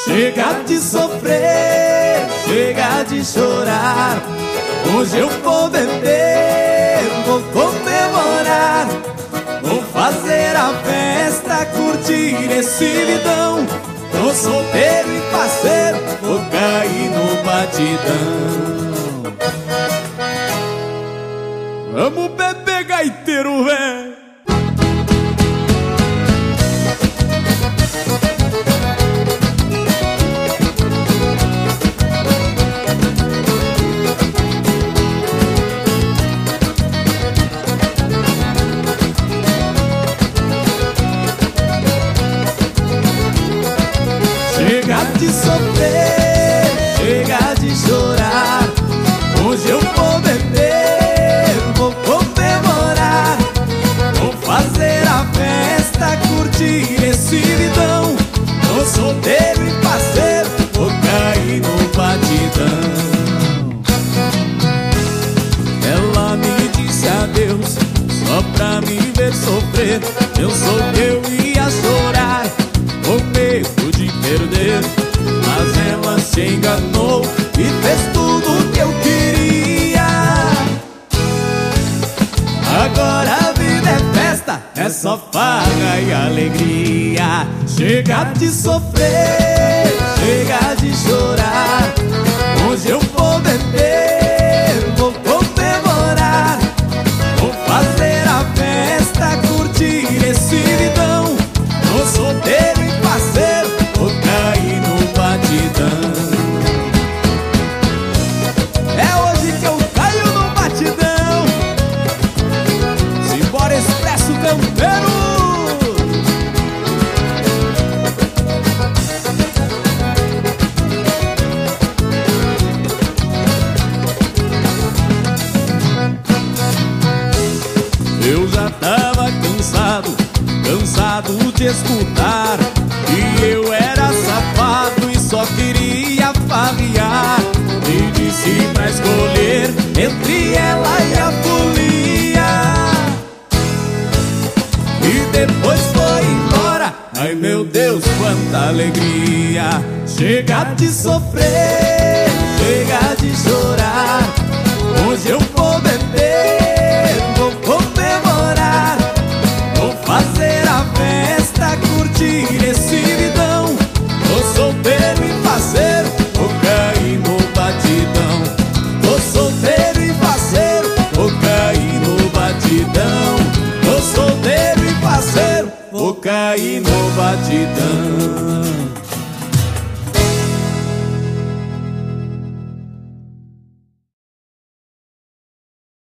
Chega de sofrer, chega de chorar. Hoje eu vou beber, vou comemorar. Vou fazer a festa, curtir esse vidão. Tô solteiro e parceiro, vou cair no batidão. Vamos beber, gaiteiro, véi. Chega de sofrer, chega de chorar. Hoje eu vou beber, vou comemorar. Vou fazer a festa, curtir esse vidão. Tô solteiro e parceiro, vou cair no batidão. Ela me disse adeus, só pra me ver sofrer. Eu sou eu ia chorar, com medo de perder. Mas ela se enganou e fez tudo o que eu queria. Agora a vida é festa, é só farra e alegria. Chega de sofrer, chega de chorar. Hoje eu vou beber, vou comemorar. Vou fazer a festa, curtir esse vidão. Tô solteiro e parceiro, vou cair no batidão. É hoje que eu caio no batidão. Simbora, Expresso Campeiro. Eu já tava cansado de escutar que eu era safado e só queria farrear. Me disse pra escolher entre ela e a folia, e depois foi embora. Ai meu Deus, quanta alegria. Chega de sofrer, chega de chorar. Hoje eu vou beber, vou comemorar. Vou fazer a festa, curtir esse vidão. Tô solteiro e parceiro, vou cair no batidão. Tô solteiro e parceiro, vou cair no batidão. Tô solteiro e parceiro, vou cair no batidão.